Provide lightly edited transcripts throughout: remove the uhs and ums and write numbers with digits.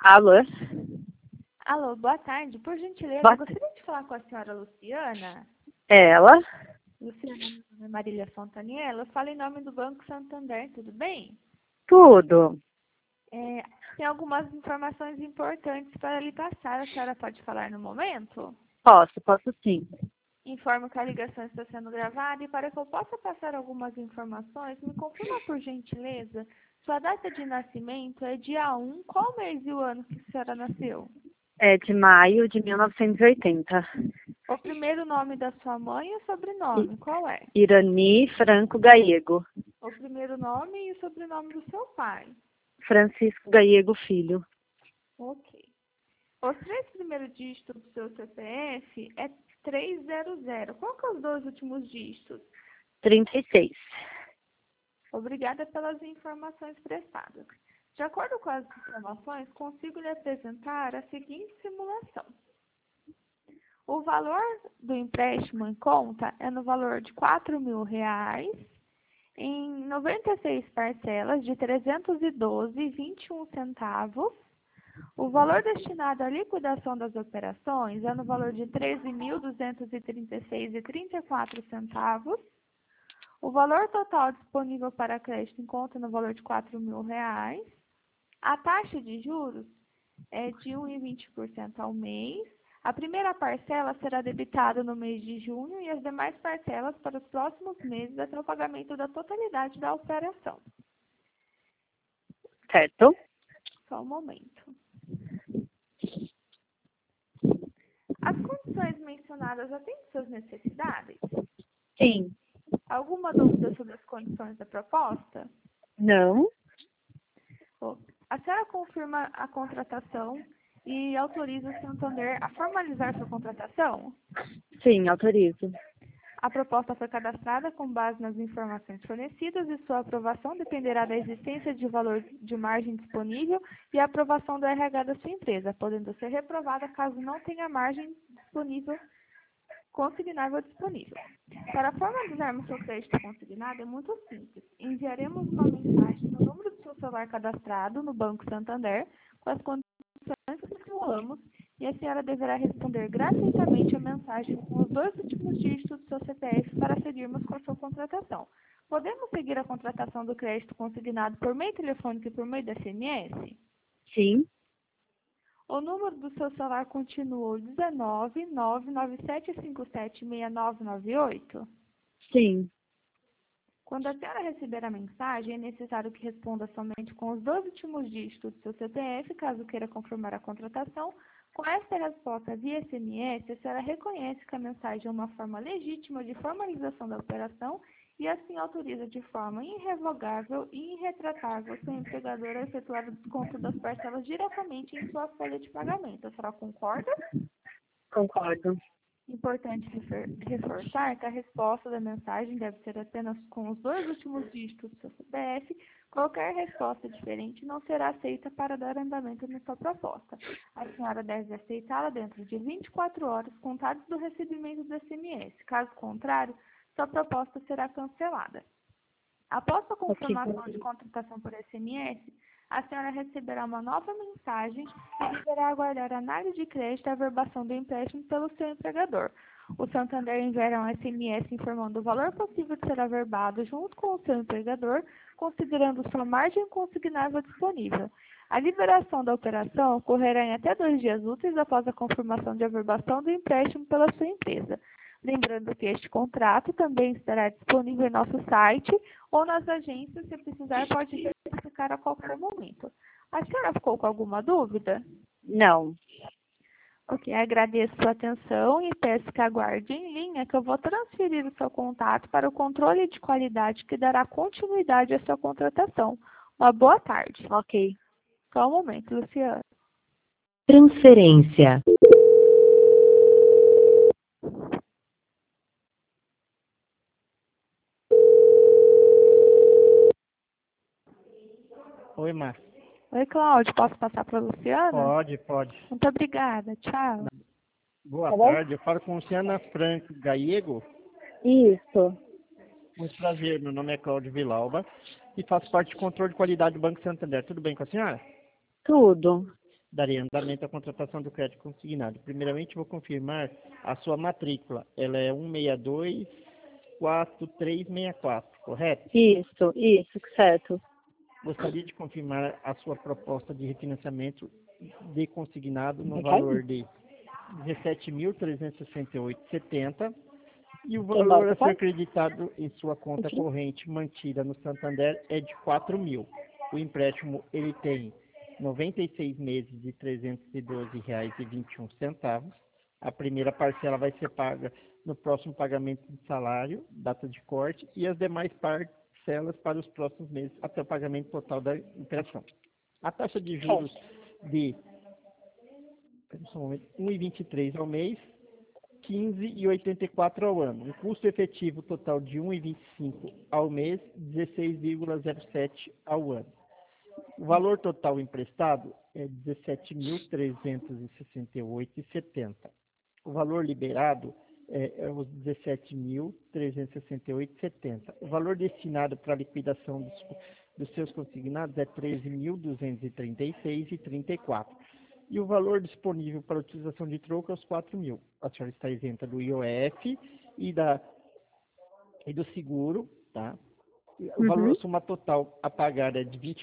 Alô? Alô, boa tarde. Por gentileza, Boa gostaria de falar com a senhora Luciana. Ela? Luciana, meu nome é Marília Fontaniello. Eu falo em nome do Banco Santander, tudo bem? Tudo. Tem algumas informações importantes para lhe passar. A senhora pode falar no momento? Posso sim. Informo que a ligação está sendo gravada e para que eu possa passar algumas informações, me confirma por gentileza, sua data de nascimento é dia 1, qual mês e o ano que a senhora nasceu? É de maio de 1980. O primeiro nome da sua mãe e o I- sobrenome, qual é? Irani Franco Gallego. O primeiro nome e o sobrenome do seu pai. Francisco Gallego Filho. Ok. Os três primeiros dígitos do seu CPF é 300. Qual que é os dois últimos dígitos? 36. Obrigada pelas informações prestadas. De acordo com as informações, consigo lhe apresentar a seguinte simulação. O valor do empréstimo em conta é no valor de R$ 4.000 em 96 parcelas de R$ 312,21. O valor destinado à liquidação das operações é no valor de R$ 13.236,34. O valor total disponível para crédito em conta é no valor de R$ 4.000. A taxa de juros é de 1,20% ao mês. A primeira parcela será debitada no mês de junho e as demais parcelas para os próximos meses até o pagamento da totalidade da operação. Certo? Só um momento. As condições mencionadas atendem suas necessidades? Sim. Alguma dúvida sobre as condições da proposta? Não? A senhora confirma a contratação e autoriza o Santander a formalizar sua contratação? Sim, autorizo. A proposta foi cadastrada com base nas informações fornecidas e sua aprovação dependerá da existência de valor de margem disponível e a aprovação do RH da sua empresa, podendo ser reprovada caso não tenha margem disponível consignável disponível. Para formalizarmos seu crédito consignado é muito simples. Enviaremos uma mensagem no número do seu celular cadastrado no Banco Santander com as condições que simulamos e a senhora deverá responder gratuitamente a mensagem com os dois últimos dígitos do seu CPF para seguirmos com a sua contratação. Podemos seguir a contratação do crédito consignado por meio telefônico e por meio da SMS? Sim. O número do seu celular continua o 19997576998? Sim. Quando a senhora receber a mensagem, é necessário que responda somente com os dois últimos dígitos do seu CPF, caso queira confirmar a contratação. Com esta resposta via SMS, a senhora reconhece que a mensagem é uma forma legítima de formalização da operação e assim autoriza de forma irrevogável e irretratável seu empregador a efetuar o desconto das parcelas diretamente em sua folha de pagamento. A senhora concorda? Concordo. Importante reforçar que a resposta da mensagem deve ser apenas com os dois últimos dígitos do seu CPF. Qualquer resposta diferente não será aceita para dar andamento na sua proposta. A senhora deve aceitá-la dentro de 24 horas contadas do recebimento do SMS. Caso contrário, sua proposta será cancelada. Após a confirmação de contratação por SMS, a senhora receberá uma nova mensagem e deverá aguardar a análise de crédito e a averbação do empréstimo pelo seu empregador. O Santander enviará um SMS informando o valor possível de ser averbado junto com o seu empregador, considerando sua margem consignável disponível. A liberação da operação ocorrerá em até 2 dias úteis após a confirmação de averbação do empréstimo pela sua empresa. Lembrando que este contrato também estará disponível em nosso site ou nas agências, se precisar, pode verificar a qualquer momento. A senhora ficou com alguma dúvida? Não. Ok, agradeço sua atenção e peço que aguarde em linha que eu vou transferir o seu contato para o controle de qualidade que dará continuidade à sua contratação. Uma boa tarde. Ok. Só um momento, Luciana. Transferência. Oi, Márcia. Oi, Cláudio, posso passar para a Luciana? Pode. Muito obrigada, tchau. Boa Tá bom? tarde, eu falo com Luciana Franco Gallego. Isso. Muito prazer, meu nome é Cláudio Vilauba e faço parte do controle de qualidade do Banco Santander. Tudo bem com a senhora? Tudo. darei andamento à contratação do crédito consignado. Primeiramente, vou confirmar a sua matrícula. Ela é 1624364, correto? Isso, certo. Gostaria de confirmar a sua proposta de refinanciamento de consignado no Ok. valor de 17.368,70 e o Embora, valor a tá? ser acreditado em sua conta corrente mantida no Santander é de 4.000. O empréstimo ele tem 96 meses de R$ 312,21. A primeira parcela vai ser paga no próximo pagamento de salário, data de corte, e as demais parcelas para os próximos meses, até o pagamento total da operação. A taxa de juros de 1,23 ao mês, 15,84 ao ano. O custo efetivo total de 1,25 ao mês, 16,07 ao ano. O valor total emprestado é 17.368,70. O valor liberado é os 17.368,70. O valor destinado para a liquidação dos seus consignados é 13.236,34. E o valor disponível para utilização de troco é os 4.000. A senhora está isenta do IOF e do seguro, tá? O valor, a soma total a pagar é de R$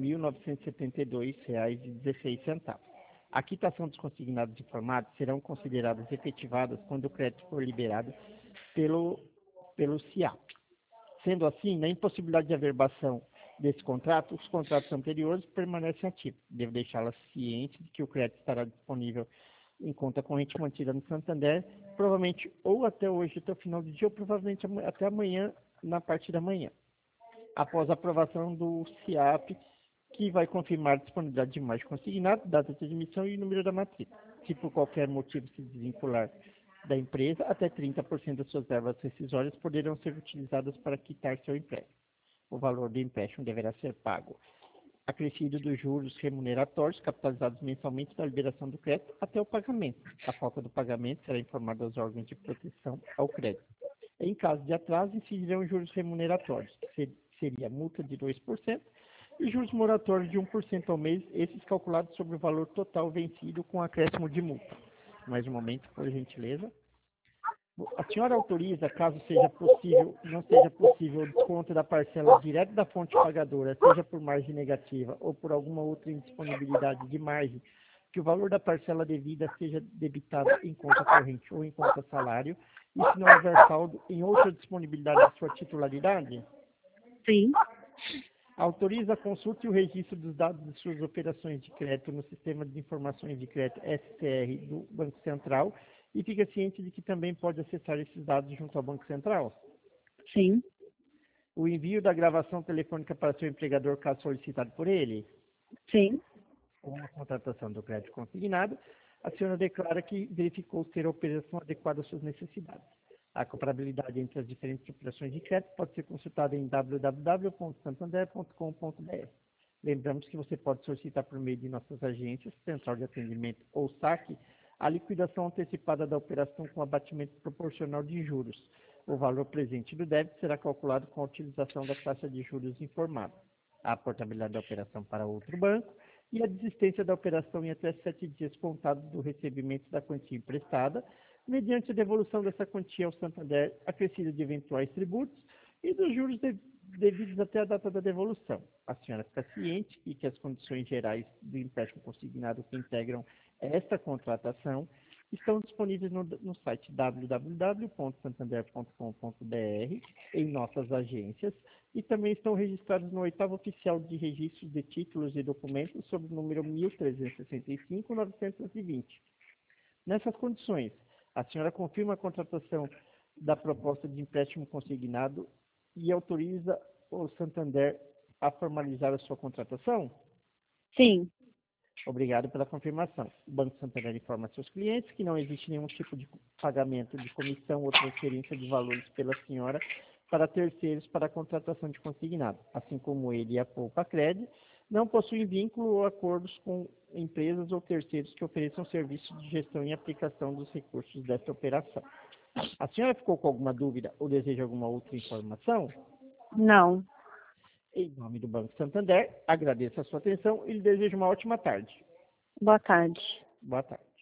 29.972,16. A quitação dos consignados informados serão consideradas efetivadas quando o crédito for liberado pelo CIAP. Sendo assim, na impossibilidade de averbação desse contrato, os contratos anteriores permanecem ativos. Devo deixá-la ciente de que o crédito estará disponível em conta corrente mantida no Santander, provavelmente ou até hoje, até o final do dia, ou provavelmente até amanhã, na parte da manhã, após a aprovação do CIAP, que vai confirmar a disponibilidade de imagem consignada, data de admissão e número da matrícula. Se por qualquer motivo se desvincular da empresa, até 30% das suas verbas rescisórias poderão ser utilizadas para quitar seu empréstimo. O valor do empréstimo deverá ser pago acrescido dos juros remuneratórios capitalizados mensalmente da liberação do crédito até o pagamento. A falta do pagamento será informada aos órgãos de proteção ao crédito. Em caso de atraso, incidirão juros remuneratórios, que seria multa de 2%, e juros moratórios de 1% ao mês, esses calculados sobre o valor total vencido com acréscimo de multa. Mais um momento, por gentileza. A senhora autoriza, caso não seja possível o desconto da parcela direto da fonte pagadora, seja por margem negativa ou por alguma outra indisponibilidade de margem, que o valor da parcela devida seja debitado em conta corrente ou em conta salário, e se não houver saldo em outra disponibilidade de sua titularidade? Sim. Autoriza a consulta e o registro dos dados de suas operações de crédito no Sistema de Informações de Crédito SCR do Banco Central e fica ciente de que também pode acessar esses dados junto ao Banco Central? Sim. O envio da gravação telefônica para seu empregador, caso solicitado por ele? Sim. Com a contratação do crédito consignado, a senhora declara que verificou ter a operação adequada às suas necessidades. A comparabilidade entre as diferentes operações de crédito pode ser consultada em www.santander.com.br. Lembramos que você pode solicitar por meio de nossas agências, Central de Atendimento ou SAC, a liquidação antecipada da operação com abatimento proporcional de juros. O valor presente do débito será calculado com a utilização da taxa de juros informada. A portabilidade da operação para outro banco e a desistência da operação em até 7 dias contados do recebimento da quantia emprestada, mediante a devolução dessa quantia ao Santander, acrescida de eventuais tributos e dos juros devidos até a data da devolução. A senhora fica ciente e que as condições gerais do empréstimo consignado que integram esta contratação estão disponíveis no site www.santander.com.br, em nossas agências, e também estão registrados no 8º Oficial de Registros de Títulos e Documentos, sob o número 1365-920. Nessas condições, a senhora confirma a contratação da proposta de empréstimo consignado e autoriza o Santander a formalizar a sua contratação? Sim. Obrigado pela confirmação. O Banco Santander informa seus clientes que não existe nenhum tipo de pagamento de comissão ou transferência de valores pela senhora para terceiros para a contratação de consignado. Assim como ele e a Poupa-Cred não possuem vínculo ou acordos com empresas ou terceiros que ofereçam serviços de gestão e aplicação dos recursos desta operação. A senhora ficou com alguma dúvida ou deseja alguma outra informação? Não. Em nome do Banco Santander, agradeço a sua atenção e lhe desejo uma ótima tarde. Boa tarde. Boa tarde.